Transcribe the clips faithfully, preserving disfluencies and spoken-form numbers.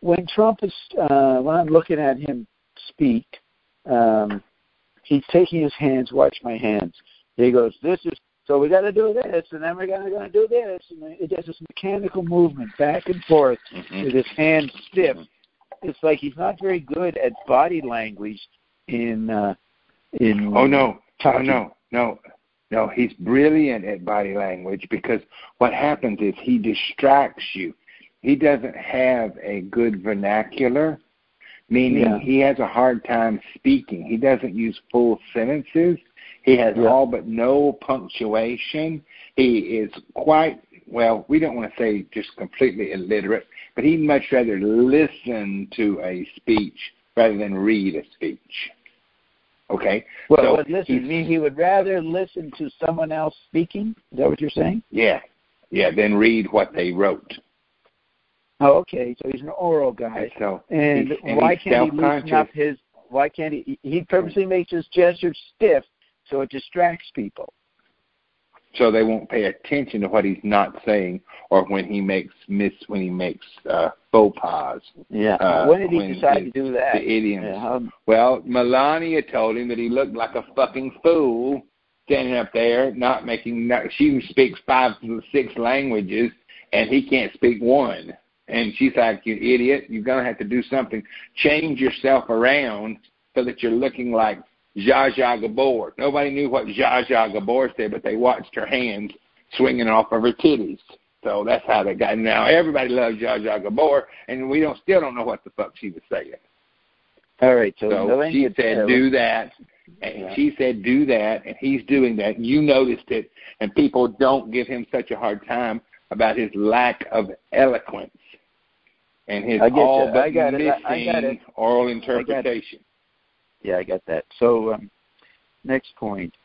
when Trump is, uh, when I'm looking at him speak, um, he's taking his hands, watch my hands. He goes, this is, so we got to do this, and then we're going to do this. And it does this mechanical movement back and forth mm-hmm. with his hands stiff. It's like he's not very good at body language in, uh, in Oh, no. talking. Oh, no, no. No, he's brilliant at body language because what happens is he distracts you. He doesn't have a good vernacular, meaning Yeah. he has a hard time speaking. He doesn't use full sentences. He has Yeah. all but no punctuation. He is quite, well, we don't want to say just completely illiterate, but he'd much rather listen to a speech rather than read a speech. Okay? Well, so but listen, you mean he would rather listen to someone else speaking? Is that what you're saying? Yeah. Yeah, then read what they wrote. Oh, okay. So he's an oral guy. And so and he's, and why he's can't he loosen self-conscious. up his, why can't he, he purposely makes his gestures stiff so it distracts people. So they won't pay attention to what he's not saying, or when he makes miss, when he makes uh, faux pas. Yeah. Uh, when did he when decide it, to do that? The idioms. Yeah, how, well, Melania told him that he looked like a fucking fool standing up there, not making. Not, she speaks five to six languages, and he can't speak one. And she's like, "You idiot! You're gonna have to do something. Change yourself around so that you're looking like Zsa Zsa Gabor." Nobody knew what Zsa Zsa Gabor said, but they watched her hands swinging off of her titties. So that's how they got. Now everybody loves Zsa Zsa Gabor, and we don't still don't know what the fuck she was saying. All right, so, so she said, uh, "Do that," and yeah. she said, "Do that," and he's doing that. And you noticed it, and people don't give him such a hard time about his lack of eloquence and his all but missing oral interpretation. Yeah, I got that. So, um, next point.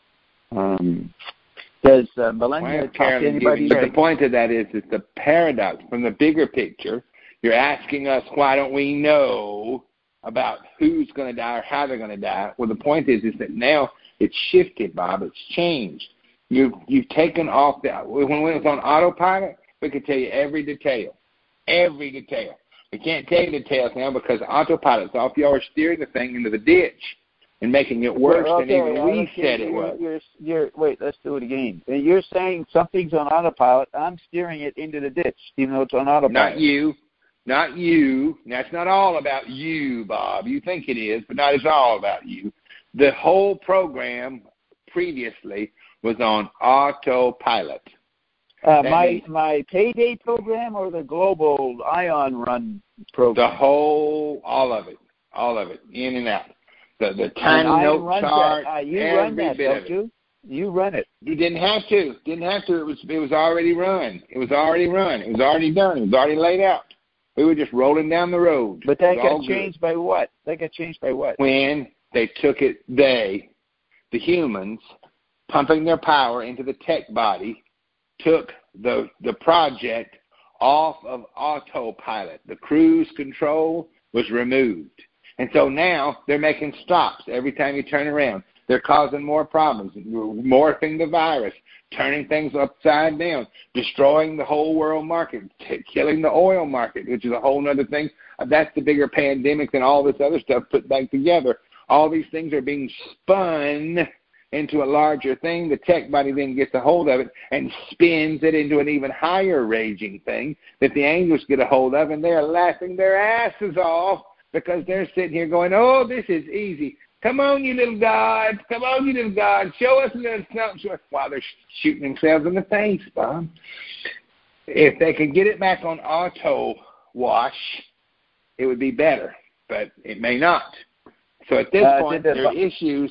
Um, does uh, Melania talk to anybody? But the point of that is, it's the paradox from the bigger picture. You're asking us, why don't we know about who's going to die or how they're going to die? Well, the point is, is that now it's shifted, Bob. It's changed. You've you've taken off the when it was on autopilot. We could tell you every detail, every detail. We can't tell you details now because autopilot's off. Y'all are steering the thing into the ditch and making it worse well, okay, than even we okay, said it was. You're, you're, wait, let's do it again. You're saying something's on autopilot. I'm steering it into the ditch, even though it's on autopilot. Not you. Not you. That's not all about you, Bob. You think it is, but not it's all about you. The whole program previously was on autopilot. Uh, my means, my payday program or the global Ion Run program? The whole, all of it, all of it, in and out. The the tiny note chart, that. Uh, you every run that, bit don't of it. you? You run it. You didn't have to. Didn't have to. It was it was already run. It was already run. It was already done. It was already laid out. We were just rolling down the road. But that got changed by what? That got changed by what? When they took it, they, the humans, pumping their power into the tech body, took the the project off of autopilot. The cruise control was removed. And so now they're making stops every time you turn around. They're causing more problems, morphing the virus, turning things upside down, destroying the whole world market, t- killing the oil market, which is a whole other thing. That's the bigger pandemic than all this other stuff put back together. All these things are being spun into a larger thing. The tech body then gets a hold of it and spins it into an even higher raging thing that the angels get a hold of, and they're laughing their asses off because they're sitting here going, oh, this is easy. Come on, you little gods. Come on, you little gods. Show us a little something. While they're shooting themselves in the face, Bob. If they could get it back on auto wash, it would be better, but it may not. So at this uh, point, there are issues.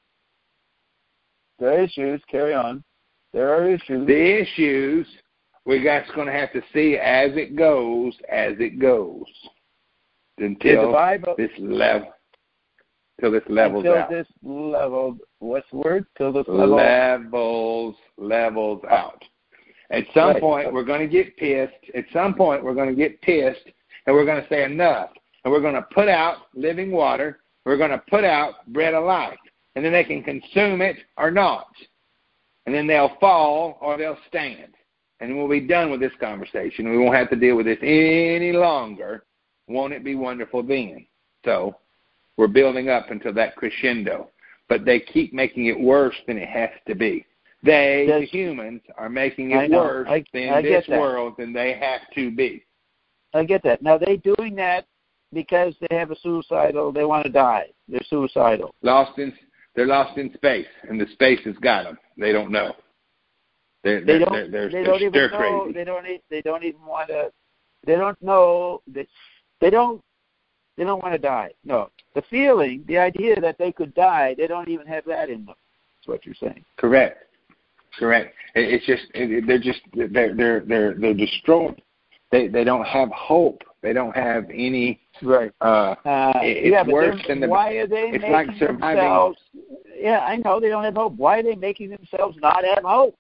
There are issues. Carry on. There are issues. The issues, we're just going to have to see as it goes, as it goes, until Bible, this level. Till this levels Until out. this level, what's the word? Till this level levels levels out. At some right. point, we're going to get pissed. At some point, we're going to get pissed, and we're going to say enough. And we're going to put out living water. We're going to put out bread of life. And then they can consume it or not. And then they'll fall or they'll stand. And we'll be done with this conversation. We won't have to deal with this any longer. won't it be wonderful then? So we're building up until that crescendo. But they keep making it worse than it has to be. They, the humans, are making it worse I, than I this world than they have to be. I get that. Now, they doing that because they have a suicidal, they want to die. They're suicidal. Lost in, they're lost in space, and the space has got them. They don't know. They're, they they're, don't, they're, they're, they don't even know. crazy. They don't, they don't even want to, they don't know, that they don't, they don't want to die. No. The feeling, the idea that they could die, they don't even have that in them. That's what you're saying. Correct. Correct. It, it's just it, they're just they're they're they're they're destroyed. They they don't have hope. They don't have any. Right. Uh, uh, it, yeah, it's worse than the. Why are they it's making like surviving. Themselves? Yeah, I know they don't have hope. Why are they making themselves not have hope?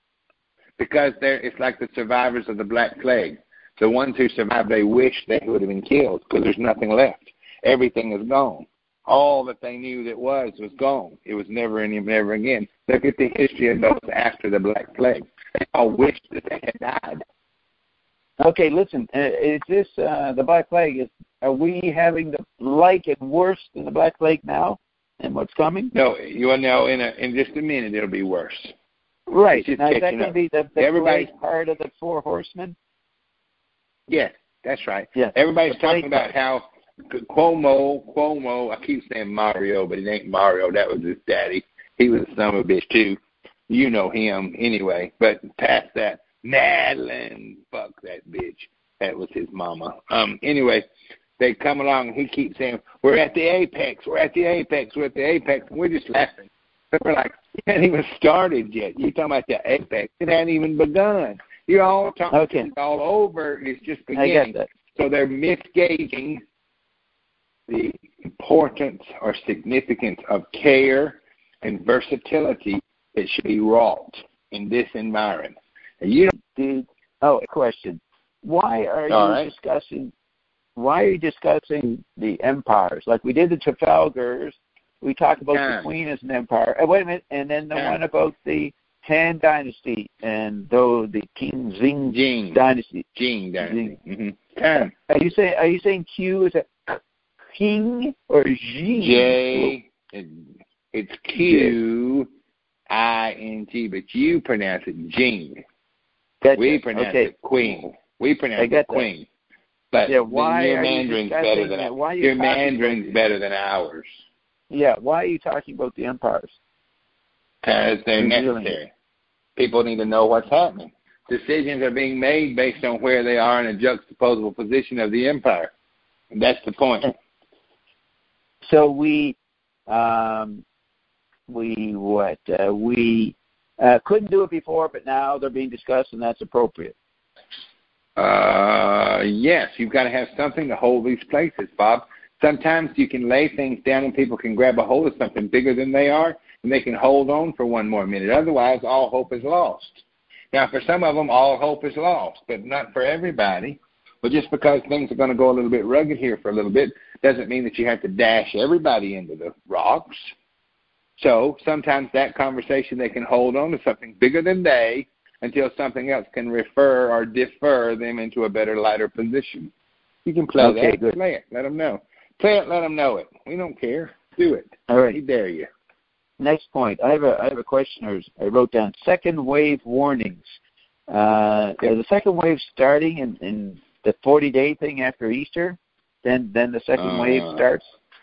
Because they're. It's like the survivors of the Black Plague. The ones who survived, they wish they would have been killed because there's nothing left. Everything is gone. All that they knew that was was gone. It was never any never again. Look at the history of those after the Black Plague. They all wished that they had died. Okay, listen. Uh, is this uh, the Black Plague? Is are we having the like it worse than the Black Plague now, and what's coming? No, you will know in a, in just a minute it'll be worse. Right. Now, is that going to be the, the Everybody's part of the four horsemen? Yes, that's right. Yes. Everybody's talking about how Cuomo, Cuomo, I keep saying Mario, but it ain't Mario. That was his daddy. He was a son of a bitch, too. You know him anyway. But past that, Madeline, fuck that bitch. That was his mama. Um. Anyway, they come along and he keeps saying, we're at the apex, we're at the apex, we're at the apex. And we're just laughing. But we're like, it hadn't even started yet. You're talking about the apex. It hadn't even begun. You're all talking okay. It's all over. It's just beginning. I get that. So they're misgauging the importance or significance of care and versatility that should be wrought in this environment. And you know, oh, question. Why are all you right. discussing why are you discussing the empires? Like we did the Trafalgars, we talked about Time. the Queen as an empire. Uh, wait a minute, and then the Time. one about the Han Dynasty and though the King Zing Jing Dynasty. Jing Dynasty. Jing. Mm-hmm. Time. Are you saying are you saying Q is a King or Jing? J. It's Q I N G, but you pronounce it Jing. Gotcha. We pronounce okay. it Queen. We pronounce it Queen. But yeah, why your are Mandarin's you better than why your Mandarin's better than ours. Yeah, why are you talking about the empires? Because they're necessary. People need to know what's happening. Decisions are being made based on where they are in a juxtaposable position of the empire. And that's the point. So we, um, we what uh, we uh, couldn't do it before, but now they're being discussed, and that's appropriate. Uh, yes, you've got to have something to hold these places, Bob. Sometimes you can lay things down and people can grab a hold of something bigger than they are, and they can hold on for one more minute. Otherwise, all hope is lost. Now, for some of them, all hope is lost, but not for everybody. But just because things are going to go a little bit rugged here for a little bit doesn't mean that you have to dash everybody into the rocks. So sometimes that conversation, they can hold on to something bigger than they until something else can refer or defer them into a better, lighter position. You can play okay, that. Good. Play it. Let them know. Play it. Let them know it. We don't care. Do it. All right. We dare you. Next point. I have a I have a question. I wrote down second wave warnings. Uh, yeah. The second wave starting in, in the forty-day thing after Easter? Then then the second uh, wave starts?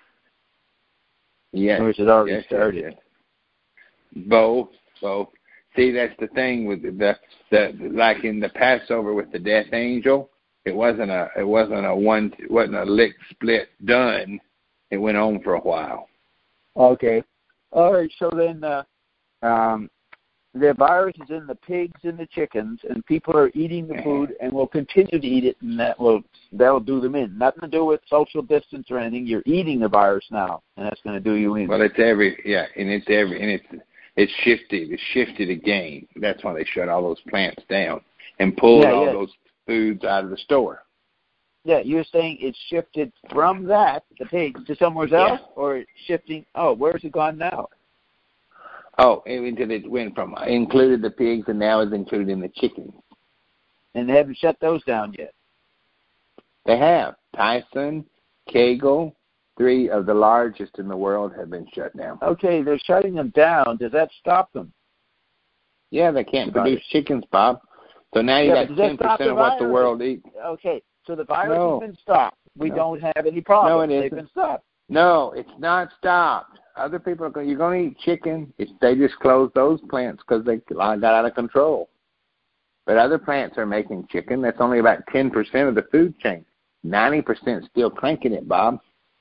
Yes. Or is it already yes, started? Yes, yes. Both. Both. See, that's the thing with the, the the like in the Passover with the death angel. It wasn't a it wasn't a one it wasn't a lick split done. It went on for a while. Okay. All right. So then, uh, um, the virus is in the pigs and the chickens, and people are eating the food and will continue to eat it, and that will that will do them in. Nothing to do with social distance or anything. You're eating the virus now, and that's going to do you in. Well, it's every yeah, and it's every and it's it's shifted. It's shifted again. That's why they shut all those plants down and pulled yeah, all yeah. those foods out of the store. Yeah, you're saying it's shifted from that, the pigs, to somewhere else, yeah. or it's shifting? Oh, where's it gone now? Oh, until it went from included the pigs and now it's included in the chickens. And they haven't shut those down yet. They have. Tyson, Kegel, three of the largest in the world, have been shut down. Okay, they're shutting them down. Does that stop them? Yeah, they can't produce chickens, Bob. So now you yeah, got ten percent of what the world eats. Okay, so the virus no. has been stopped. We no. don't have any problems. No, it They've isn't. been stopped. No, it's not stopped. Other people are going. You're going to eat chicken. It's, they just closed those plants because they got out of control. But other plants are making chicken. That's only about ten percent of the food chain. Ninety percent still cranking it, Bob.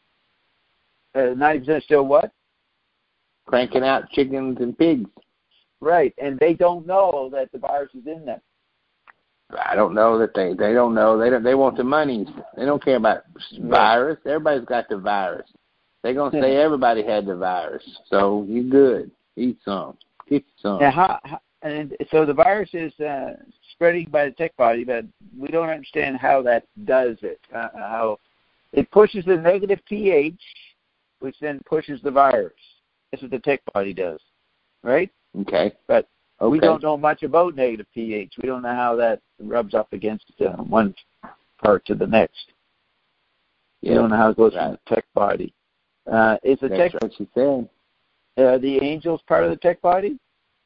Uh, ninety percent still what? Cranking out chickens and pigs. Right, and they don't know that the virus is in them. I don't know that they. They don't know. They don't. They want the monies. They don't care about virus. Everybody's got the virus. They're gonna say everybody had the virus. So you good. Eat some. Get some. Now, how, how, and so the virus is uh, spreading by the tick body, but we don't understand how that does it. Uh, how it pushes the negative pH, which then pushes the virus. That's what the tick body does, right? Okay. But okay. we don't know much about negative pH. We don't know how that rubs up against uh, one part to the next. Yeah. We don't know how it goes right. from the tick body. Uh, is the That's tick what she said. Uh, the angels part of the tick body?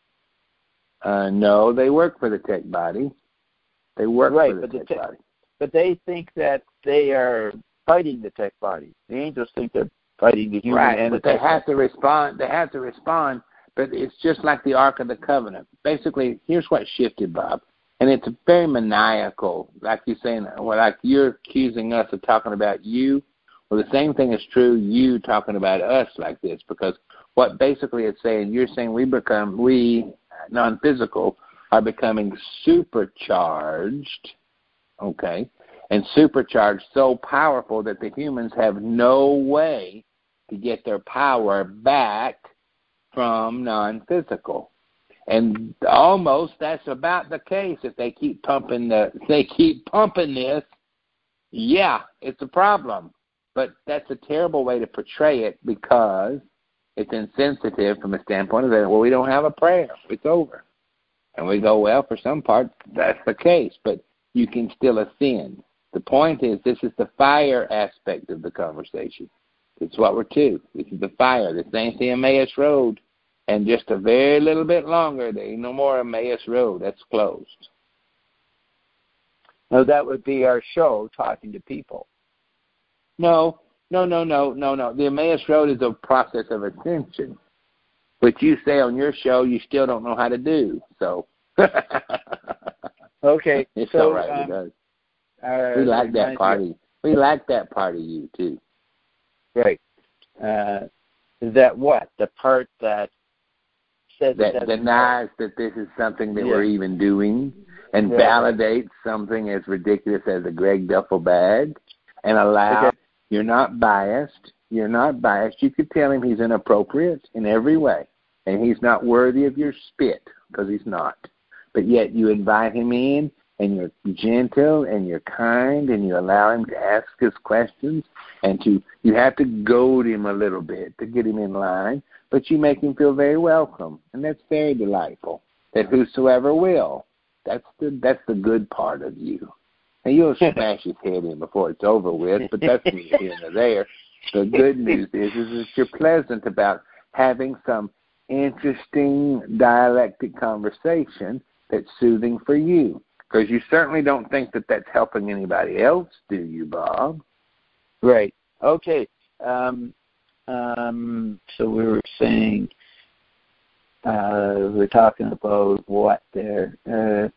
Uh, no, they work for the tick body. They work right, for the but the tick tick, body. But they think that they are fighting the tick body. The angels think they're fighting the human right, and but the they tick have body. to respond. They have to respond. But it's just like the Ark of the Covenant. Basically, here's what shifted, Bob. And it's very maniacal, like you're saying, well, like you're accusing us of talking about you. Well, the same thing is true, you talking about us like this, because what basically it's saying, you're saying we become, we, non-physical, are becoming supercharged, okay, and supercharged so powerful that the humans have no way to get their power back from non-physical. And almost that's about the case if they keep pumping the, if they keep pumping this, yeah, it's a problem. But that's a terrible way to portray it because it's insensitive from a standpoint of that, well, we don't have a prayer. It's over. And we go, well, for some part, that's the case. But you can still ascend. The point is, this is the fire aspect of the conversation. It's what we're to. This is the fire. This ain't the Emmaus Road. And just a very little bit longer, there ain't no more Emmaus Road. That's closed. No, that would be our show, talking to people. No, no, no, no, no, no. The Emmaus Road is a process of ascension, which you say on your show you still don't know how to do. So, okay, it's so all right um, with us. Uh, we like that part. Of, we like that part of you too. Right. Uh, is that what the part that says that it denies that this is something that yeah. we're even doing, and yeah. validates something as ridiculous as a Greg duffel bag, and allow. Okay. You're not biased. You're not biased. You could tell him he's inappropriate in every way, and he's not worthy of your spit, because he's not. But yet you invite him in, and you're gentle, and you're kind, and you allow him to ask his questions, and to you have to goad him a little bit to get him in line, but you make him feel very welcome, and that's very delightful. That whosoever will, that's the that's the good part of you. And you'll smash his head in before it's over with, but that's neither here nor there. The good news is, is that you're pleasant about having some interesting dialectic conversation that's soothing for you. Because you certainly don't think that that's helping anybody else, do you, Bob? Right. Okay. Um, um, so we were saying, uh, we were talking about what there. Uh,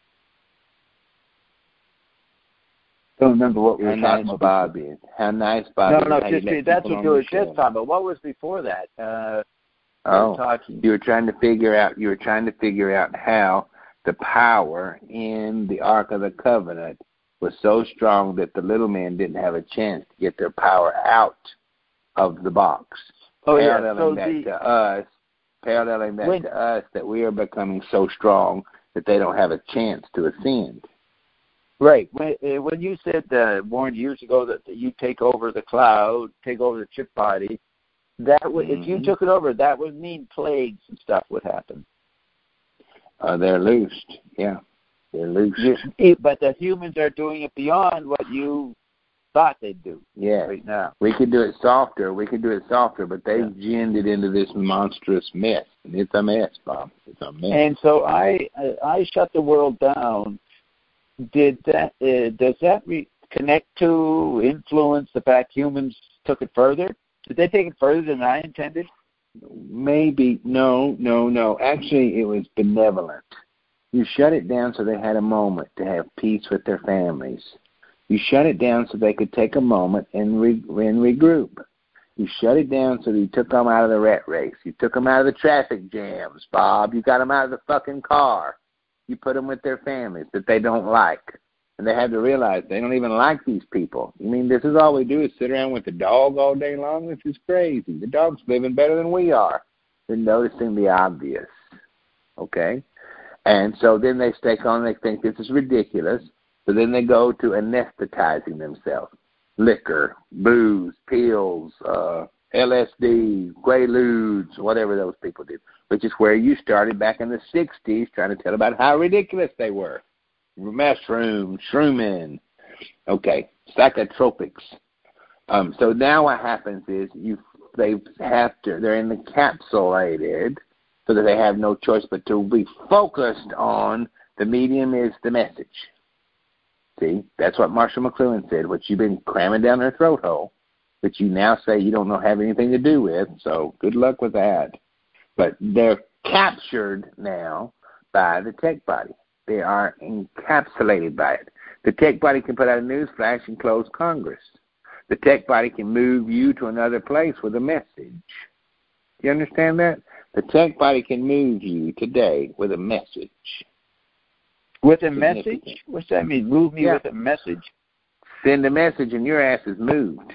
don't remember what we were How talking nice about. Bob is. How nice Bob no, is. No, no, just, that's what we were just talking about. What was before that? Uh, oh, we were talking. you were trying to figure out. You were trying to figure out how the power in the Ark of the Covenant was so strong that the little men didn't have a chance to get their power out of the box. Oh, yeah. Paralleling So that the, to us, paralleling that when, to us, that we are becoming so strong that they don't have a chance to ascend. Right. When, when you said, uh, warned years ago that you take over the cloud, take over the chip body, that would, mm-hmm. if you took it over, that would mean plagues and stuff would happen. Uh, they're loosed, yeah. They're loosed. You, but the humans are doing it beyond what you thought they'd do. Yeah. Right now. We could do it softer. We could do it softer, but they've Yeah. ginned it into this monstrous mess. And it's a mess, Bob. It's a mess. And so I I shut the world down. Did that? Uh, does that re- connect to, influence the fact humans took it further? Did they take it further than I intended? Maybe. No, no, no. Actually, it was benevolent. You shut it down so they had a moment to have peace with their families. You shut it down so they could take a moment and, re- and regroup. You shut it down so that you took them out of the rat race. You took them out of the traffic jams, Bob. You got them out of the fucking car. You put them with their families that they don't like. And they had to realize they don't even like these people. You mean this is all we do is sit around with the dog all day long? This is crazy. The dog's living better than we are. They're noticing the obvious. Okay? And so then they stake on, they think this is ridiculous. So then they go to anesthetizing themselves. Liquor, booze, pills, uh, L S D, Quaaludes, whatever those people did, which is where you started back in the sixties trying to tell about how ridiculous they were. Mushrooms, shrooming, okay, psychotropics. Um, so now what happens is you they have to, they're encapsulated so that they have no choice but to be focused on the medium is the message. See, that's what Marshall McLuhan said, what you've been cramming down their throat hole, that you now say you don't know have anything to do with, so good luck with that. But they're captured now by the tech body. They are encapsulated by it. The tech body can put out a news flash and close Congress. The tech body can move you to another place with a message. Do you understand that? The tech body can move you today with a message. With a message? What's that mean? Move me yeah. with a message? Send a message and your ass is moved.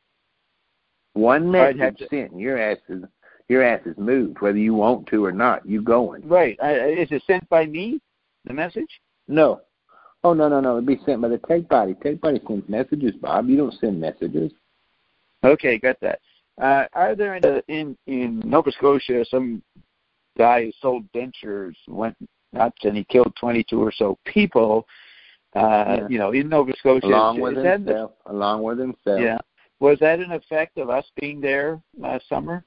One message to... sent and your ass is your ass is moved, whether you want to or not. You going. Right. I, is it sent by me, the message? No. Oh, no, no, no. It'd be sent by the tech body. Tech body sends messages, Bob. You don't send messages. Okay, got that. Uh, are there in, a, in in Nova Scotia some guy who sold dentures, went nuts, and he killed twenty-two or so people, uh, yeah. you know, in Nova Scotia? Along with himself. The, along with himself. Yeah. Was that an effect of us being there last summer?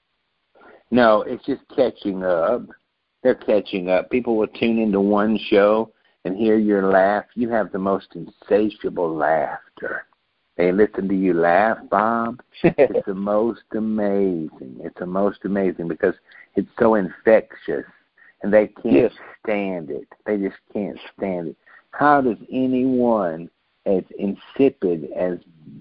No, it's just catching up. They're catching up. People will tune into one show and hear your laugh. You have the most insatiable laughter. They listen to you laugh, Bob. It's the most amazing. It's the most amazing because it's so infectious, and they can't yes. stand it. They just can't stand it. How does anyone as insipid as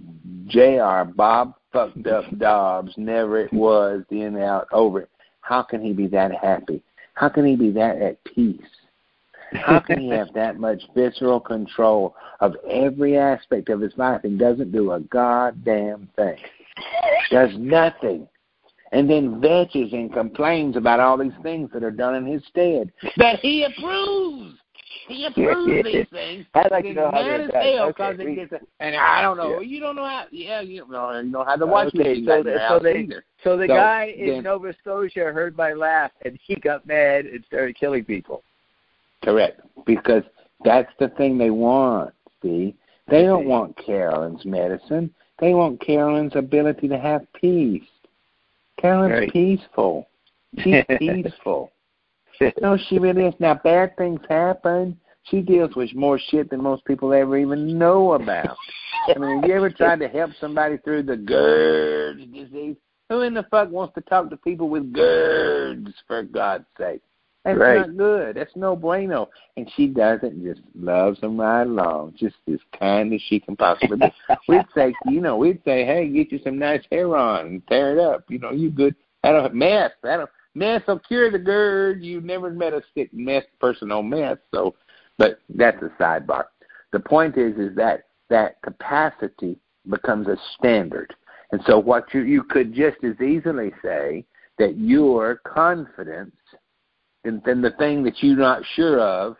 J R Bob fucked up Dobbs, never it was, the in out, over it, how can he be that happy? How can he be that at peace? How can he have that much visceral control of every aspect of his life and doesn't do a goddamn thing? Does nothing. And then vetches and complains about all these things that are done in his stead. That he approves. He approves these things. I'd like to know how mad as hell because it gets a, and I don't know. Yeah. You don't know how. Yeah, you don't know, you know how to watch okay, me. So, the, so, they, so the so guy in then, Nova Scotia heard my laugh, and he got mad and started killing people. Correct. Because that's the thing they want, see? They don't want Carolyn's medicine. They want Carolyn's ability to have peace. Carolyn's right. peaceful. She's peaceful. No, she really is. Now, bad things happen. She deals with more shit than most people ever even know about. I mean, have you ever tried to help somebody through the GERD disease? Who in the fuck wants to talk to people with GERDs, for God's sake? That's right. not good. That's no bueno. And she doesn't, just loves them right along, just as kind as she can possibly be. We'd say, you know, we'd say, hey, get you some nice hair on and tear it up. You know, you good. That'll mess. That'll mess will cure the GERD. You've never met a sick mess person on mess. So, but that's a sidebar. The point is, is that that capacity becomes a standard. And so what you, you could just as easily say that your confidence and then the thing that you're not sure of,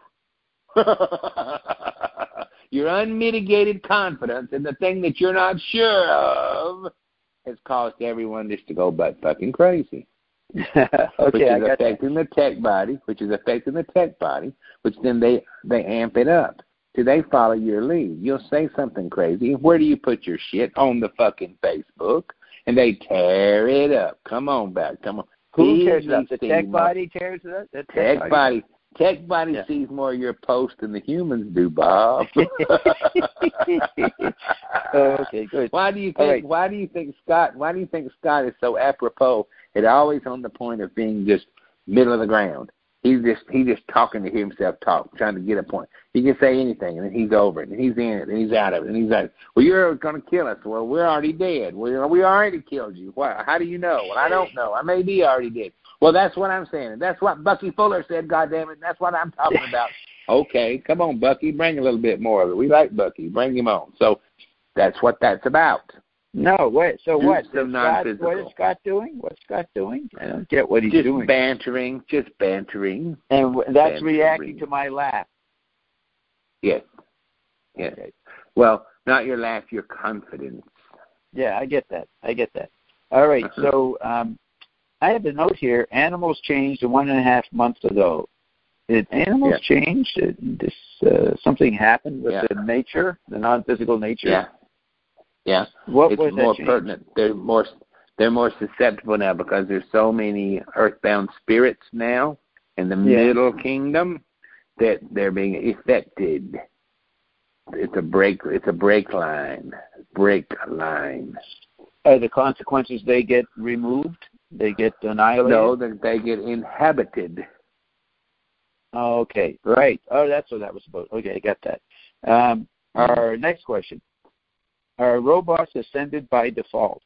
your unmitigated confidence in the thing that you're not sure of has caused everyone just to go butt fucking crazy. okay, which is I got affecting that. the tech body, which is affecting the tech body, which then they, they amp it up. till they follow your lead. You'll say something crazy. Where do you put your shit? On the fucking Facebook. And they tear it up. Come on back. Come on. Who tears it up? The tech body tears it up? The tech, tech body. body. Tech body yeah. sees more of your posts than the humans do, Bob. Okay, good. Why do you think? Right. Why do you think Scott? Why do you think Scott is so apropos? It's always on the point of being just middle of the ground. He's just he's just talking to himself, talk, trying to get a point. He can say anything, and then he's over it, and he's in it, and he's out of it, and he's like, "Well, you're going to kill us. Well, we're already dead. We we already killed you. Why? How do you know? Well, I don't know. I may be already dead. Well, that's what I'm saying. And that's what Bucky Fuller said. God damn it, that's what I'm talking about. Okay, come on, Bucky, bring a little bit more of it. We like Bucky. Bring him on. So that's what that's about. No, wait. So Do what? Some Scott, what is Scott doing? What's Scott doing? I don't get what he's just doing. Just bantering, just bantering. And that's bantering. reacting to my laugh. Yes. Yes. Okay. Well, not your laugh, your confidence. Yeah, I get that. I get that. All right. Uh-huh. So um, I have a note here. Animals changed one and a half months ago. Did animals yeah. change? Did this uh, something happened with yeah. the nature, the non-physical nature? Yeah. Yeah, what it's was more that pertinent. They're more they're more susceptible now because there's so many earthbound spirits now in the yeah. middle kingdom that they're being affected. It's a break. It's a break line. Break line. Are the consequences they get removed? They get annihilated? No, they, they get inhabited. Oh, okay, right. Oh, that's what that was about. Okay, I got that. Um, our next question. Are robots ascended by default?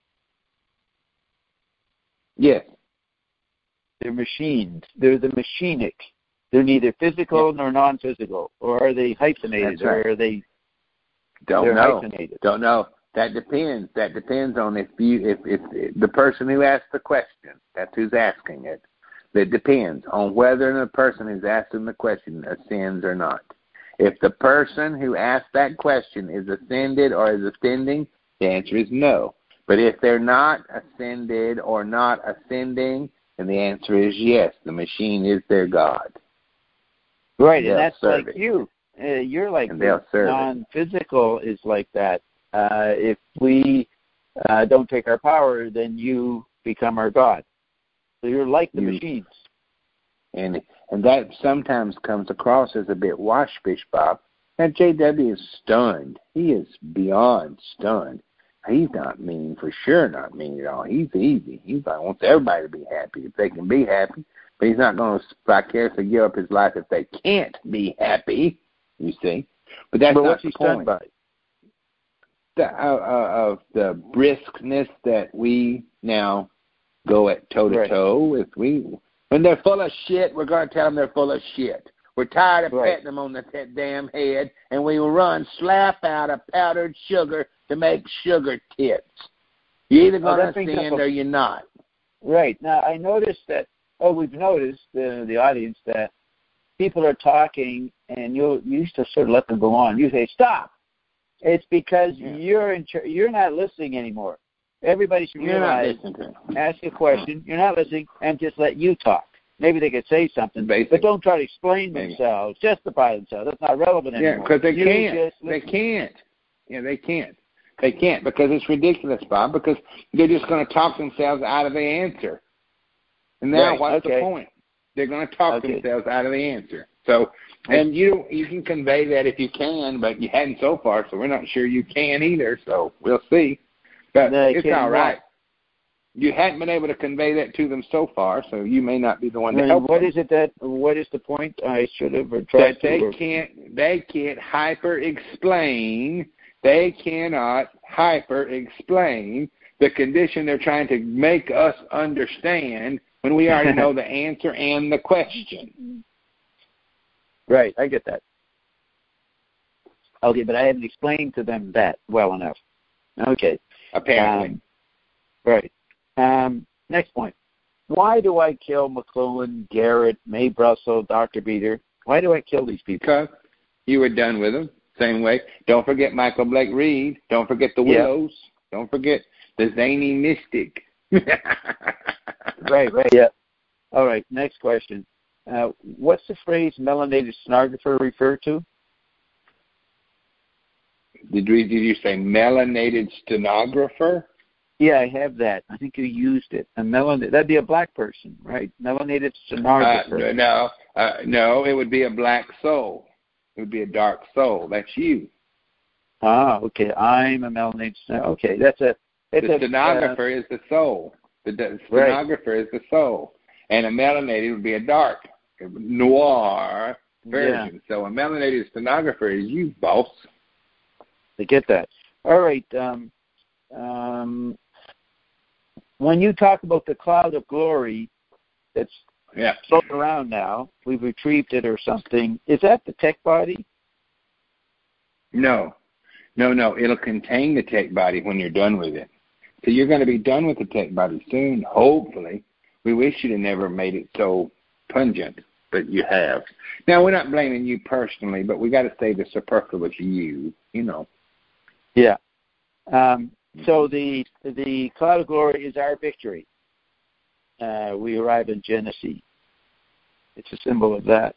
Yes. They're machines. They're the machinic. They're neither physical yes. nor non-physical. Or are they hyphenated? Right. Or are they Don't know. Hyphenated? Don't know. That depends. That depends on if you if, if, if the person who asked the question, that's who's asking it. It depends on whether the person who's asking the question ascends or not. If the person who asked that question is ascended or is ascending, the answer is no. But if they're not ascended or not ascending, then the answer is yes. The machine is their God. Right, and, and that's like it. you. Uh, you're like non-physical is like that. Uh, if we uh, don't take our power, then you become our God. So you're like the you, machines. And and that sometimes comes across as a bit waspish, Bob. And J W is stunned. He is beyond stunned. He's not mean, for sure not mean at all. He's easy. He wants everybody to be happy if they can be happy. But he's not going to vicariously give up his life if they can't be happy, you see. But that's but not what's the he point. Stunned by? The, uh, uh, of the briskness that we now go at toe-to-toe right. with. We, when they're full of shit, we're going to tell them they're full of shit. We're tired of right. petting them on the t- damn head, and we will run slap out of powdered sugar to make sugar tits. You're either going oh, to ascend or you're not. Right. Now, I noticed that, oh, we've noticed, the, the audience, that people are talking, and you'll, you used to sort of let them go on. You say, stop. It's because yeah. you're in. You're not listening anymore. Everybody should you're realize. Ask a question. You're not listening, and just let you talk. Maybe they could say something, Basic. but don't try to explain Maybe. themselves, justify themselves. That's not relevant anymore. Yeah, because they you can't. They can't. Yeah, they can't. They can't because it's ridiculous, Bob. Because they're just going to talk themselves out of the answer. And now, right. what's okay. the point? They're going to talk okay. themselves out of the answer. So. And you you can convey that if you can, but you hadn't so far, so we're not sure you can either, so we'll see. But no, it's all right. You hadn't been able to convey that to them so far, so you may not be the one to and help what them. is it that, what is the point I should have tried that they to... can't, they can't hyper-explain, they cannot hyper-explain the condition they're trying to make us understand when we already know the answer and the question. Right, I get that. Okay, but I haven't explained to them that well enough. Okay. Apparently. Um, right. Um, next point. Why do I kill McLuhan, Garrett, Mae Brussel, Doctor Beater? Why do I kill these people? Because you were done with them. Same way. Don't forget Michael Blake Reed. Don't forget the Willows. Yeah. Don't forget the zany mystic. right, right. Yeah. All right, next question. Uh, what's the phrase melanated stenographer refer to? did, we, did you say melanated stenographer? Yeah, I have that. I think you used it. A melanated, that'd be a black person, right? Melanated stenographer. Uh, no, uh, no, it would be a black soul. It would be a dark soul. That's you. Ah, okay. I'm a melanated stenographer. Okay, that's a... It's the a, stenographer uh, is the soul. The, the stenographer right. is the soul. And a melanated would be a dark, noir version. Yeah. So a melanated stenographer is you, boss. I get that. All right. Um, um, when you talk about the cloud of glory that's yeah. floating around now, we've retrieved it or something, is that the tech body? No. No, no. It'll contain the tech body when you're done with it. So you're going to be done with the tech body soon, hopefully. We wish you'd have never made it so pungent, but you have. Now, we're not blaming you personally, but we got to say the superfluous you, you know. Yeah. Um, so the the cloud of glory is our victory. Uh, we arrive in Genesis. It's a symbol of that.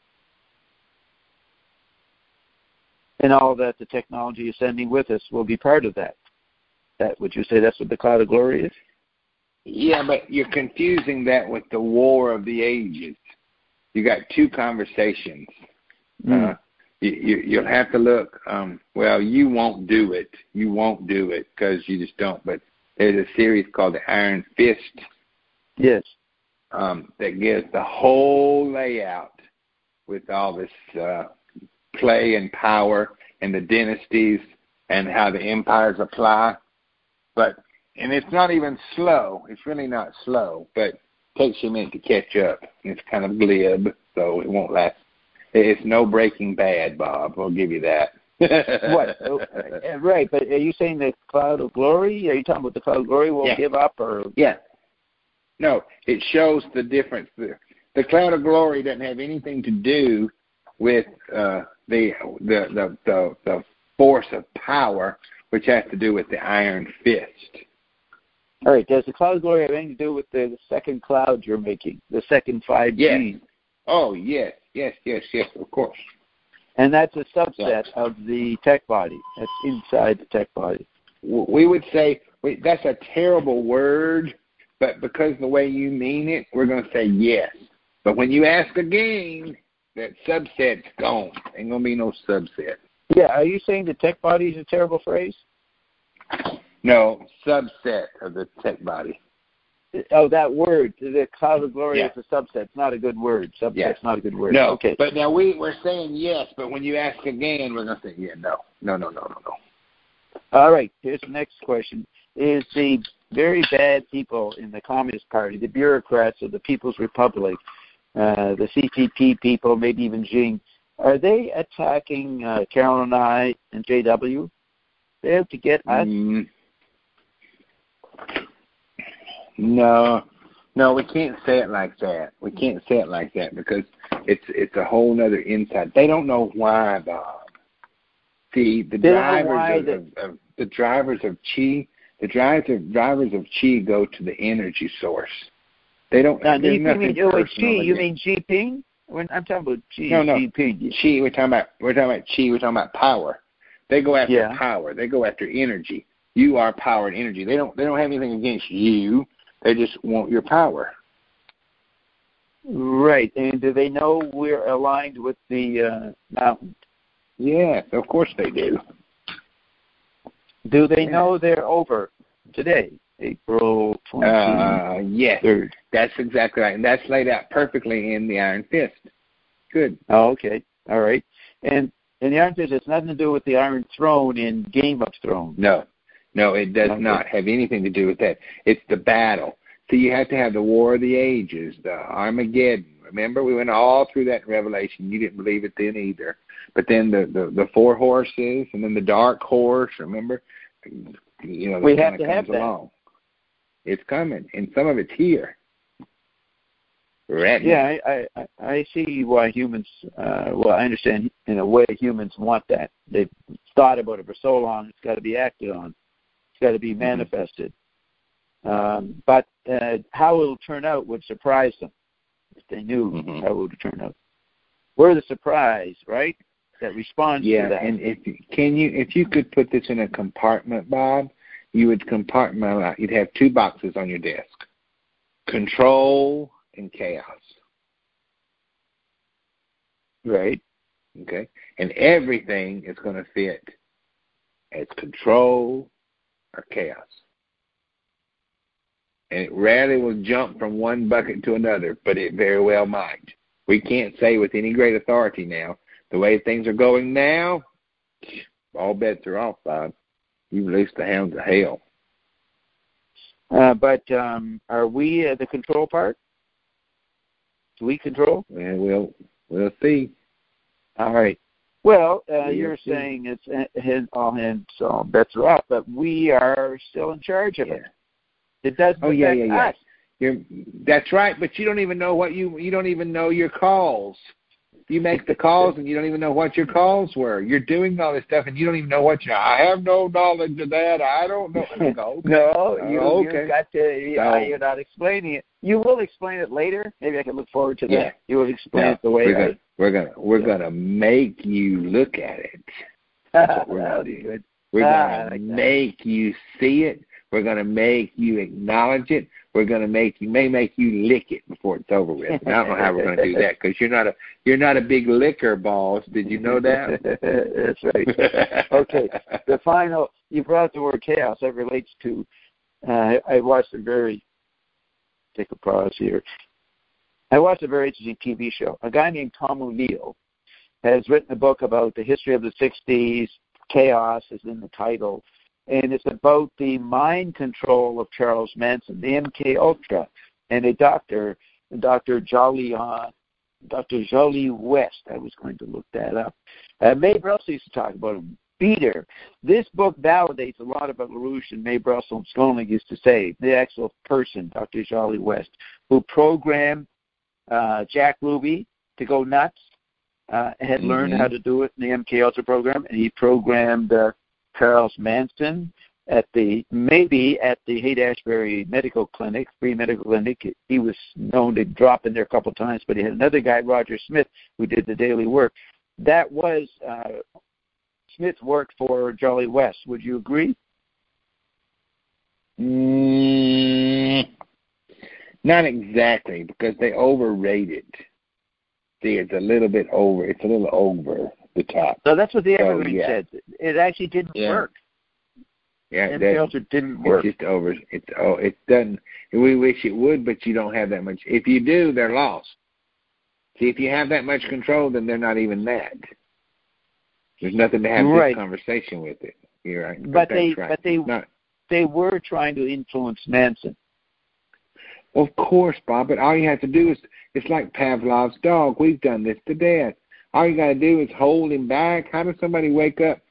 And all that the technology is sending with us will be part of that. That would you say that's what the cloud of glory is? Yeah, but you're confusing that with the war of the ages. You got two conversations. Mm. Uh, you, you, you'll have to look. Um, well, you won't do it. You won't do it because you just don't. But there's a series called the Iron Fist. Yes. Um, that gives the whole layout with all this uh, play and power and the dynasties and how the empires apply. But and it's not even slow. It's really not slow, but it takes you a minute to catch up. It's kind of glib, so it won't last. It's no Breaking Bad, Bob. I'll give you that. What? Right, but are you saying the cloud of glory? Are you talking about the cloud of glory will yeah. give up? or? Yeah. No, it shows the difference. The, the cloud of glory doesn't have anything to do with uh, the, the, the, the, the force of power, which has to do with the iron fist. All right. Does the cloud of glory have anything to do with the second cloud you're making, the second five G? Yes. Oh, yes, yes, yes, yes, of course. And that's a subset yeah. of the tech body. That's inside the tech body. We would say we, that's a terrible word, but because the way you mean it, we're going to say yes. But when you ask again, that subset's gone. Ain't going to be no subset. Yeah, are you saying the tech body is a terrible phrase? No, subset of the tech body. Oh, that word, the cloud of glory yeah. is a subset. It's not a good word. Subset's yeah. not a good word. No, okay. But now we, we're saying yes, but when you ask again, we're going to say, yeah, no, no, no, no, no, no. All right, here's the next question. Is the very bad people in the Communist Party, the bureaucrats of the People's Republic, uh, the C C P people, maybe even Xing, are they attacking uh, Carol and I and J W? They have to get us? Mm. No, no, we can't say it like that. We can't say it like that because it's it's a whole other insight. They don't know why, Bob. See, the they drivers of, the, of, of the drivers of chi, the drivers of drivers of chi go to the energy source. They don't. Now, there's you nothing mean oh, chi? You again. mean Jinping? When I'm talking about chi. No, no. Jinping. Chi. We're talking about we're talking about chi. We're talking about power. They go after yeah. power. They go after energy. You are power and energy. They don't. They don't have anything against you. They just want your power. Right. And do they know we're aligned with the uh, mountain? Yes, of course they do. Do they yeah. know they're over today, April twenty-third? Uh, yes, that's exactly right. And that's laid out perfectly in the Iron Fist. Good. Oh, okay. All right. And, and the Iron Fist has nothing to do with the Iron Throne in Game of Thrones. No. No, it does okay. not have anything to do with that. It's the battle. So you have to have the War of the Ages, the Armageddon. Remember, we went all through that in Revelation. You didn't believe it then either. But then the, the, the four horses and then the dark horse, remember? You know, we have to have that. Along. It's coming, and some of it's here. Right yeah, I, I, I see why humans, uh, well, I understand in a way humans want that. They've thought about it for so long, it's got to be acted on. Got to be manifested. Mm-hmm. Um, but uh, how it will turn out would surprise them if they knew mm-hmm. how it would turn out. We're the surprise, right? that responds yeah, to that. and if can you if you could put this in a compartment, Bob, you would compartmentalize. You'd have two boxes on your desk: control and chaos. Right. Okay, and everything is going to fit as control or chaos. And it rarely will jump from one bucket to another, but it very well might. We can't say with any great authority now, the way things are going now, all bets are off, Bob. You've released the hounds of hell. Uh, but um, are we uh, the control part? Do we control? Well, we'll, we'll see. All right. Well, uh, we'll you're see. saying it's uh, all hands, all bets are off, but we are still in charge of yeah. it. It doesn't oh, yeah, affect yeah, yeah. us. You're, that's right, but you don't even know what you you don't even know your calls. You make the calls and you don't even know what your calls were. You're doing all this stuff and you don't even know what you. I have no knowledge of that. I don't know. I go, okay. No, you oh, okay. you've got to. So, you're not explaining it. You will explain it later. Maybe I can look forward to that. Yeah. You will explain no, it the way we're I. Gonna, we're gonna we're yeah. gonna make you look at it. That's what we're gonna do. Good. We're ah, gonna like make you see it. We're gonna make you acknowledge it. We're gonna make you may make you lick it before it's over with. And I don't know how we're gonna do that because you're not a you're not a big liquor boss. Did you know that? That's right. Okay. The final. You brought up the word chaos. That relates to. Uh, I watched a very. Take a pause here. I watched a very interesting T V show. A guy named Tom O'Neill has written a book about the history of the sixties. Chaos is in the title. And it's about the mind control of Charles Manson, the M K Ultra, and a doctor, Doctor Jolly, uh, Doctor Jolly West. I was going to look that up. Uh, Mae Brussel used to talk about him. Beater. This book validates a lot about LaRouche and Mae Brussel and Skolnick used to say, the actual person, Doctor Jolly West, who programmed uh, Jack Ruby to go nuts, uh, had mm-hmm. learned how to do it in the M K Ultra program, and he programmed uh, Charles Manson at the maybe at the Haight-Ashbury Medical Clinic, free medical clinic. He was known to drop in there a couple of times, but he had another guy, Roger Smith, who did the daily work. That was uh, Smith worked for Jolly West. Would you agree? Mm, not exactly, because they overrate it. See, it's a little bit over. It's a little over the top. So that's what the so, evergreen yeah. said. It actually didn't yeah. work. Yeah, M K Ultra didn't work. It's just over. It's oh, it doesn't. We wish it would, but you don't have that much. If you do, they're lost. See, if you have that much control, then they're not even that. There's nothing to have right. this conversation with it. You're right. But, but they, right. but they, not, they were trying to influence Manson. Well, of course, Bob. But all you have to do is, it's like Pavlov's dog. We've done this to death. All you got to do is hold him back. How does somebody wake up?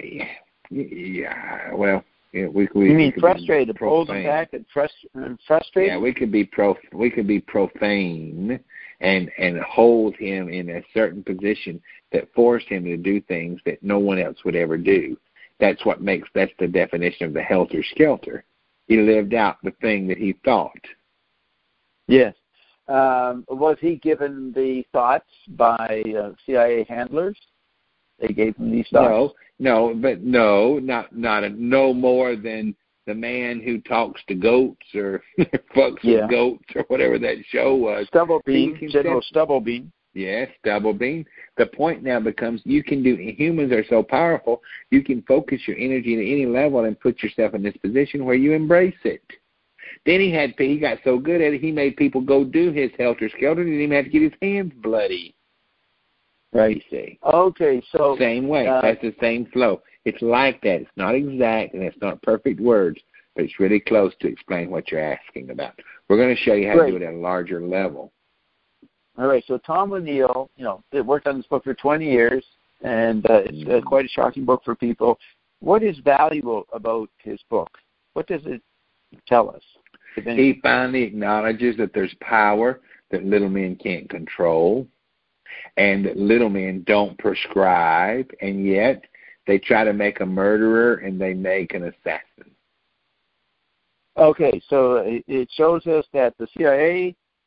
Yeah, well, yeah, we, we, you mean we frustrated? Hold him back and, frust- and frustrated? Yeah, we could be pro. We could be profane and and hold him in a certain position that forced him to do things that no one else would ever do. That's what makes. That's the definition of the helter skelter. He lived out the thing that he thought. Yes. Um, was he given the thoughts by uh, C I A handlers? They gave him these thoughts. No, no, but no, not not a, no more than the man who talks to goats or fucks yeah. with goats or whatever that show was. Stubblebean, General Stubblebean. Yes, Stubblebean. The point now becomes you can do. Humans are so powerful. You can focus your energy at any level and put yourself in this position where you embrace it. Then he had he got so good at it, he made people go do his helter skelter. He didn't even have to get his hands bloody. Right. You see. Okay, so same way. Uh, That's the same flow. It's like that. It's not exact and it's not perfect words, but it's really close to explain what you're asking about. We're going to show you how great. to do it at a larger level. All right. So Tom O'Neill, you know, worked on this book for twenty years, and uh, it's uh, quite a shocking book for people. What is valuable about his book? What does it tell us? He finally acknowledges that there's power that little men can't control, and that little men don't prescribe, and yet they try to make a murderer and they make an assassin. Okay, so it shows us that the C I A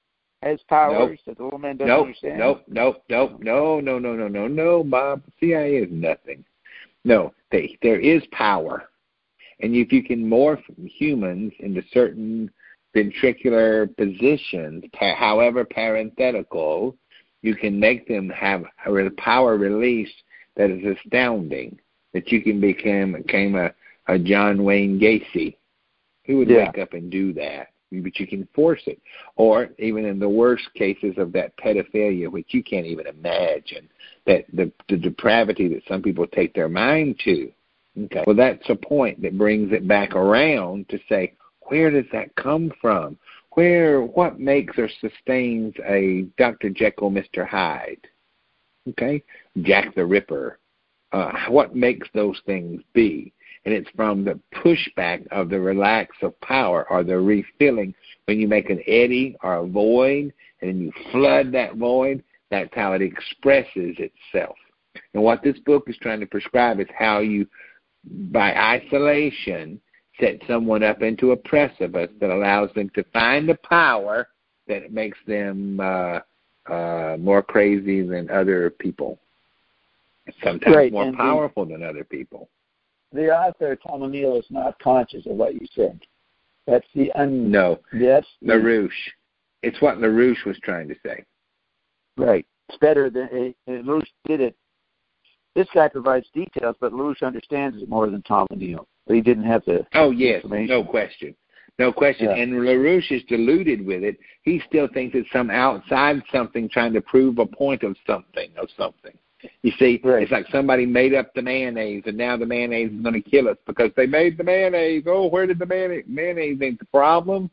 has powers nope. that the little man doesn't nope. understand? Nope, nope, nope, no, no, no, no, no, no, Bob. C I A is nothing. No, they, there is power. And if you can morph humans into certain ventricular positions, however parenthetical, you can make them have a power release that is astounding, that you can become, become a, a John Wayne Gacy. Who would yeah. wake up and do that? But you can force it. Or even in the worst cases of that pedophilia, which you can't even imagine, that the, the depravity that some people take their mind to. Okay. Well, that's a point that brings it back around to say, where does that come from? Where, what makes or sustains a Doctor Jekyll, Mister Hyde? Okay? Jack the Ripper. Uh, what makes those things be? And it's from the pushback of the relax of power or the refilling. When you make an eddy or a void and then you flood that void, that's how it expresses itself. And what this book is trying to prescribe is how you, by isolation, set someone up into a precipice that allows them to find a power that makes them uh, uh, more crazy than other people, sometimes right. more and powerful the, than other people. The author, Tom O'Neill, is not conscious of what you said. That's the un. No, that's the, LaRouche. It's what LaRouche was trying to say. Right. It's better than uh, LaRouche did it. This guy provides details, but LaRouche understands it more than Tom O'Neill. But he didn't have the Oh, yes, no question. No question. Yeah. And LaRouche is deluded with it. He still thinks it's some outside something trying to prove a point of something, of something. You see, right. It's like somebody made up the mayonnaise, and now the mayonnaise is going to kill us because they made the mayonnaise. Oh, where did the mayonnaise, mayonnaise ain't the problem?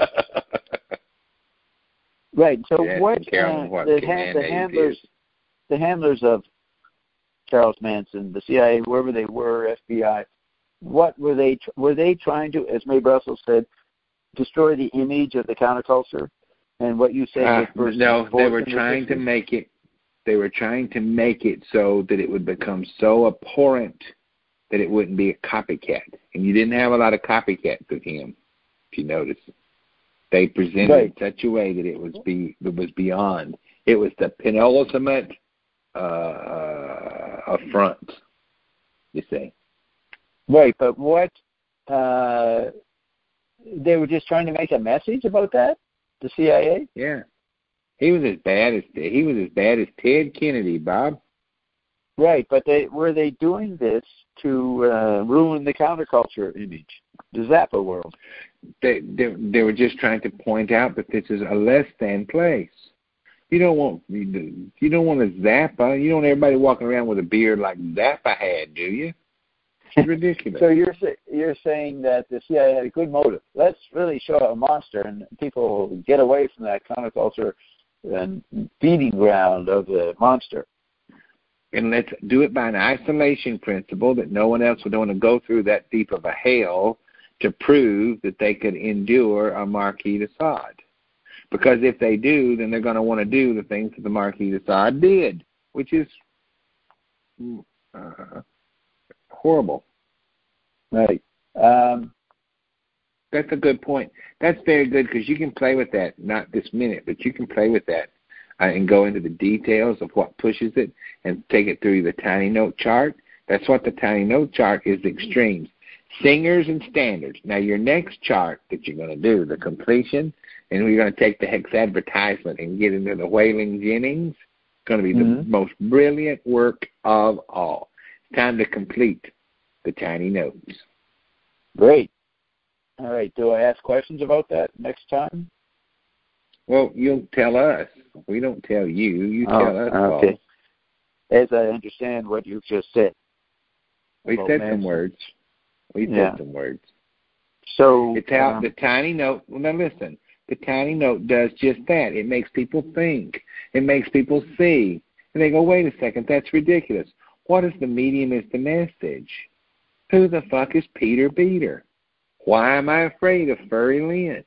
Right. So yeah, what, uh, what the, ha- the handlers, is. the handlers of Charles Manson, the C I A, wherever they were, F B I, what were they? Were they trying to, as Mae Brussels said, destroy the image of the counterculture? And what you said uh, was no, they were trying to make it. They were trying to make it so that it would become so abhorrent that it wouldn't be a copycat. And you didn't have a lot of copycats of him, if you notice. They presented right. in such a way that it was be it was beyond. It was the penultimate uh, uh, affront, you see. Right, but what uh, they were just trying to make a message about that, the C I A. Yeah. He was as bad as he was as bad as Ted Kennedy, Bob. Right, but they were they doing this to uh, ruin the counterculture image, the Zappa world? They, they they were just trying to point out that this is a less than place. You don't want you don't want a Zappa. You don't want everybody walking around with a beard like Zappa had, do you? It's ridiculous. So you're you're saying that the C I A had a good motive. Let's really show a monster, and people get away from that counterculture and feeding ground of the monster. And let's do it by an isolation principle that no one else would want to go through that deep of a hell to prove that they could endure a Marquis de Sade. Because if they do, then they're going to want to do the things that the Marquis de Sade did, which is uh, horrible. Right. Um, That's a good point. That's very good because you can play with that, not this minute, but you can play with that uh, and go into the details of what pushes it and take it through the tiny note chart. That's what the tiny note chart is, the extremes. Singers and standards. Now, your next chart that you're going to do, the completion, and we're going to take the hex advertisement and get into the Wailing Jennings. It's going to be mm-hmm. the most brilliant work of all. It's time to complete the tiny notes. Great. All right. Do I ask questions about that next time? Well, you'll tell us. We don't tell you. You oh, tell us. Okay. Paul. As I understand what you've just said. We said Manson. some words. We said yeah. some words. So it's how um, the tiny note. Well, now listen. The tiny note does just that. It makes people think. It makes people see. And they go, wait a second, that's ridiculous. What is the medium is the message? Who the fuck is Peter Beater? Why am I afraid of Furry Lint?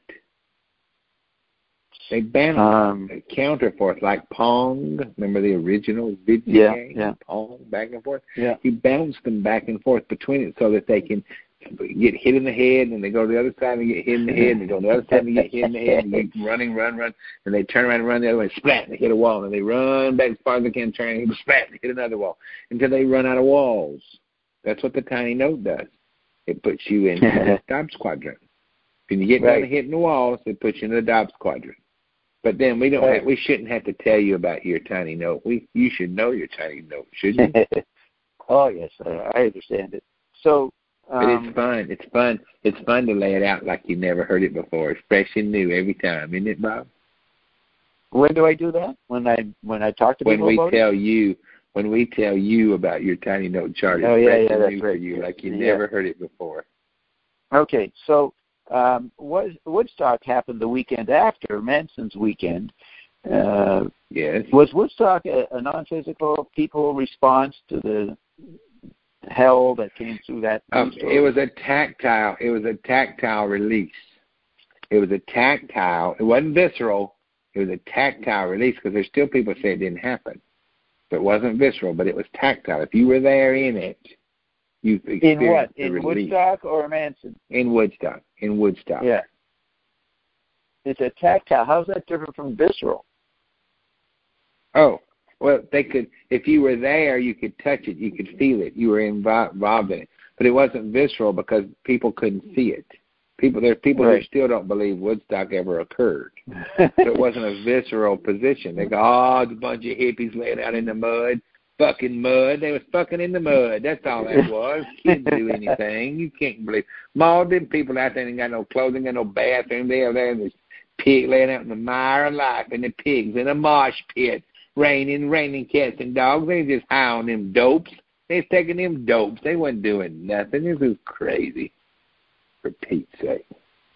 They ban um, a counter forth like Pong. Remember the original video yeah, game? Yeah. Pong, back and forth? Yeah. You bounce them back and forth between it so that they can get hit in the head, and they go to the other side and get hit in the head, and they go to the other side and get hit in the head, and they keep running, run, run, and they turn around and run the other way, splat, and they hit a wall, and they run back as far as they can, turn, and splat, and hit another wall, until they run out of walls. That's what the tiny note does. It puts you in the Dobbs quadrant. When you get Right. down to hitting the walls, it puts you in the Dobbs quadrant. But then we don't Right. have, we shouldn't have to tell you about your tiny note. We you should know your tiny note, shouldn't you? Oh yes, I I understand it. So, um, But it's fun. It's fun. It's fun to lay it out like you never heard it before. It's fresh and new every time, isn't it, Bob? when do I do that? When I when I talk to When people we about tell it? you, when we tell you about your tiny note chart, it's Oh, yeah, fresh yeah, and that's new for right. you, like you Yeah. never heard it before. Okay, so um, was, Woodstock happened the weekend after Manson's weekend. Uh, Yes. was Woodstock a, a non-physical people response to the hell that came through that? Um, it was a tactile. It was a tactile release. It was a tactile. It wasn't visceral. It was a tactile release because there's still people say it didn't happen. So it wasn't visceral, but it was tactile. If you were there in it, you experienced in what? the In release. Woodstock or Manson? In Woodstock. In Woodstock. Yeah. It's a tactile. How's that different from visceral? Oh, well, they could. If you were there, you could touch it. You could feel it. You were invo- involved in it. But it wasn't visceral because people couldn't see it. People, there's people Right. who still don't believe Woodstock ever occurred. So it wasn't a visceral position. They go, oh, it's a bunch of hippies laying out in the mud, fucking mud. They was fucking in the mud. That's all that was. Kids do anything. You can't believe. All them people out there ain't got no clothing, got no bathroom. They are there in this pig laying out in the mire of life, and the pigs in a mosh pit, raining, raining cats and dogs. They just high on them dopes. They was taking them dopes. They wasn't doing nothing. This was crazy. For Pete's sake.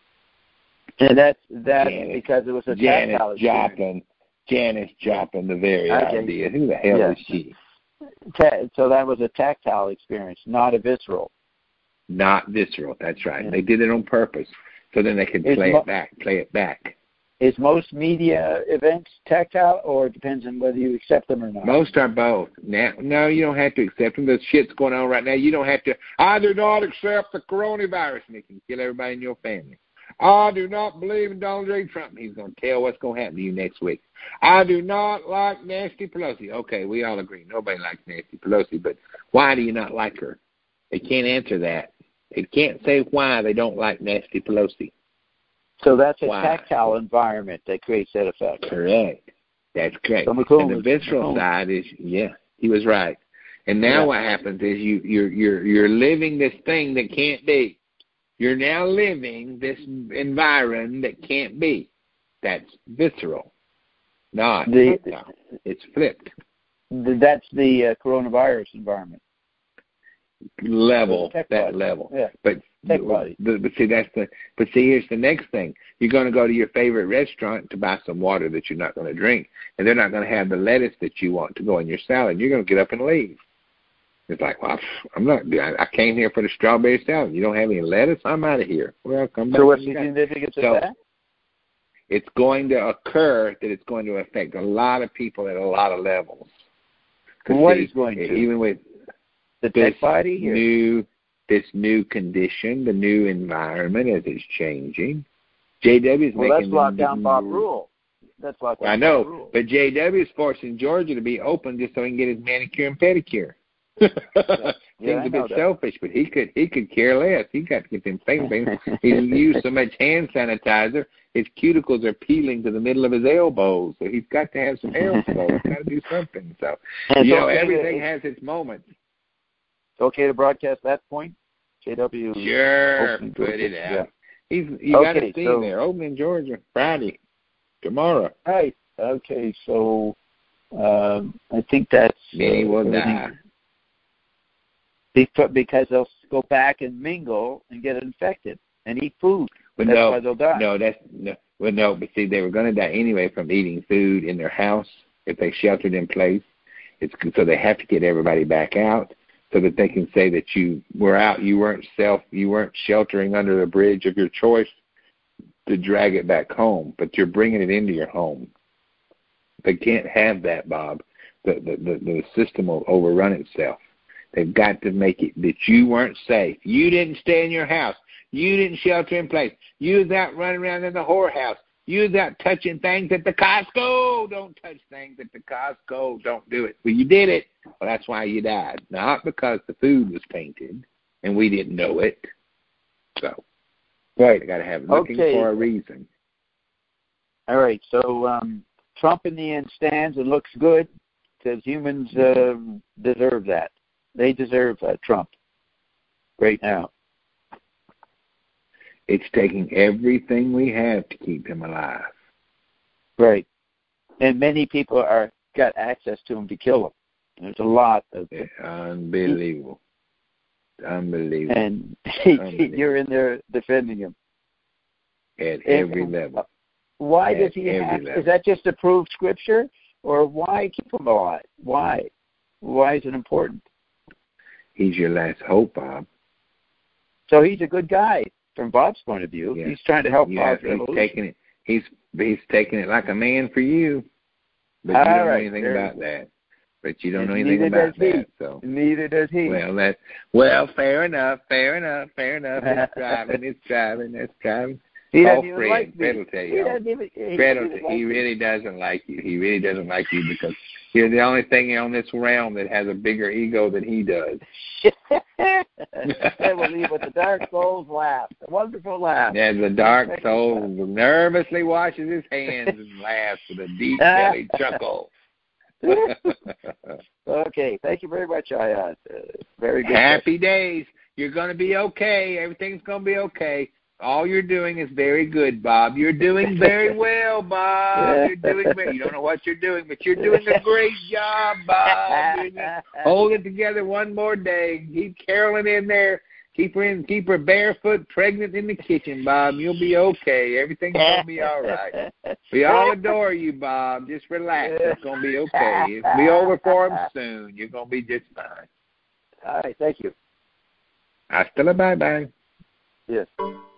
And that's that's Janis, because it was a Janis tactile experience. Joplin. Janis Joplin, the very Okay. idea. Who the hell Yeah. is she? Ta- so that was a tactile experience, not a visceral. Not visceral. That's right. Yeah. They did it on purpose, so then they could Is play mo- it back. Play it back. Is most media events tactile, or it depends on whether you accept them or not? Most are both. Now, no, you don't have to accept them. The shit's going on right now. You don't have to. I do not accept the coronavirus, and it can kill everybody in your family. I do not believe in Donald J. Trump. He's going to tell what's going to happen to you next week. I do not like Nancy Pelosi. Okay, we all agree. Nobody likes Nancy Pelosi, but why do you not like her? They can't answer that. They can't say why they don't like Nancy Pelosi. So that's a Why? tactile environment that creates that effect. Correct. That's correct. So McComb and the was- visceral McComb. side is, yeah, he was right. And now Yeah. what happens is you, you're you're you're living this thing that can't be. You're now living this environment that can't be. That's visceral, not The- tactile. It's flipped. Th- That's the uh, coronavirus environment. Level, Tech that body. level. Yeah. But Tech body. the, but see that's the but see here's the next thing. You're going to go to your favorite restaurant to buy some water that you're not going to drink, and they're not going to have the lettuce that you want to go in your salad. You're going to get up and leave. It's like, well, I'm not. I came here for the strawberry salad. You don't have any lettuce? I'm out of here. Well, come back. So what's when the you got- significance So- of that? It's going to occur that it's going to affect a lot of people at a lot of levels. 'Cause What see, is going to? even with The this tech body? Or? new this new condition, the new environment as it's changing. J W is Well, making that's them- lockdown Bob Rule. That's lockdown I Bob know, Rule. but J W is forcing Georgia to be open just so he can get his manicure and pedicure. Yeah, Seems I a know bit that. selfish, but he could he could care less. He got to get them face things. He's used so much hand sanitizer, his cuticles are peeling to the middle of his elbows. So he's got to have some aerosol. He's got to do something. So And you it's know, okay everything to, has its moments. It's okay to broadcast that point? J W. Sure, opening put Georgia. it out. Yeah. He's you got Okay, to see so- there, opening Georgia Friday, tomorrow. Right. Okay, so um, I think that's Many uh, will everything. die. Beca- Because they'll go back and mingle and get infected and eat food. But That's no, why they'll die. no, that's no. Well, no, but see, they were going to die anyway from eating food in their house if they sheltered in place. It's so they have to get everybody back out so that they can say that you were out, you weren't self, you weren't sheltering under the bridge of your choice to drag it back home, but you're bringing it into your home. They can't have that, Bob. The the the, the system will overrun itself. They've got to make it that you weren't safe. You didn't stay in your house. You didn't shelter in place. You was out running around in the whorehouse. You was out touching things at the Costco. Don't touch things at the Costco. Don't do it. Well, you did it. Well, that's why you died. Not because the food was tainted and we didn't know it. So, right. I got to have looking okay. for a reason. All right. So um, Trump in the end stands and looks good because humans uh, deserve that. They deserve uh, Trump right now. It's taking everything we have to keep him alive. Right. And many people are got access to him to kill him. There's a lot of yeah, unbelievable. He, unbelievable. And he, unbelievable. You're in there defending him. At every and, level. Why At does he have level. Is that just to prove scripture? Or why keep him alive? Why? Why is it important? He's your last hope, Bob. So he's a good guy from Bob's point of view. Yeah. He's trying to help yeah, Bob's revolution. He's taking it. He's he's taking it like a man for you, but All you don't right, know anything about that. But you don't know Neither anything about does he. that. So neither does he. Well, that well, fair enough, fair enough, fair enough. It's driving, it's driving, it's driving. He oh, doesn't even Fred, like me. Fred will tell you. He doesn't even. He, Fred doesn't will, even like he me. really doesn't like you. He really doesn't like you because you're the only thing on this realm that has a bigger ego than he does. I will leave with the dark soul's laugh. A wonderful laugh. Yeah, the dark soul nervously washes his hands and laughs with a deep belly chuckle. Okay, thank you very much, Ayat. Uh, very good. Happy days. You're going to be okay. Everything's going to be okay. All you're doing is very good, Bob. You're doing very well, Bob. You're doing very, you don't know what you're doing, but you're doing a great job, Bob. You're just, hold it together one more day. Keep Carolyn in there. Keep her in, keep her barefoot, pregnant in the kitchen, Bob. You'll be okay. Everything's gonna be all right. We all adore you, Bob. Just relax. It's gonna be okay. It'll be over for him soon. You're gonna be just fine. All right. Thank you. Hasta la bye bye. Yes.